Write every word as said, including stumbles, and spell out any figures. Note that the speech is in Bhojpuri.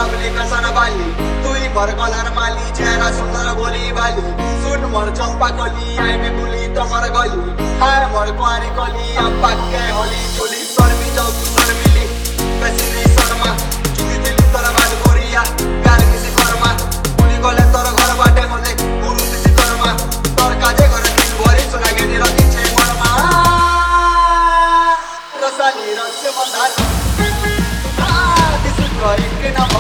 लावली कसन बाली तुई भर कलर माली चेहरा सुंदर बोली बाली सुन मोर चंपा कली आई में बुली तमर गली हाय मोर कुआरी कली अब पाके होली चोली शर्मी जाऊ तू शर्मिली बेसी नहीं शर्मा चुकी दिली तोर बात गोरिया गाल किसी कर्मा बुली गले तोर घर बाटे मते गुरु किसी कर्मा तोर काजे घर दिन भरी सुना के दिल किछे मरमा रसानी रस मदार आ दिस करे के नाम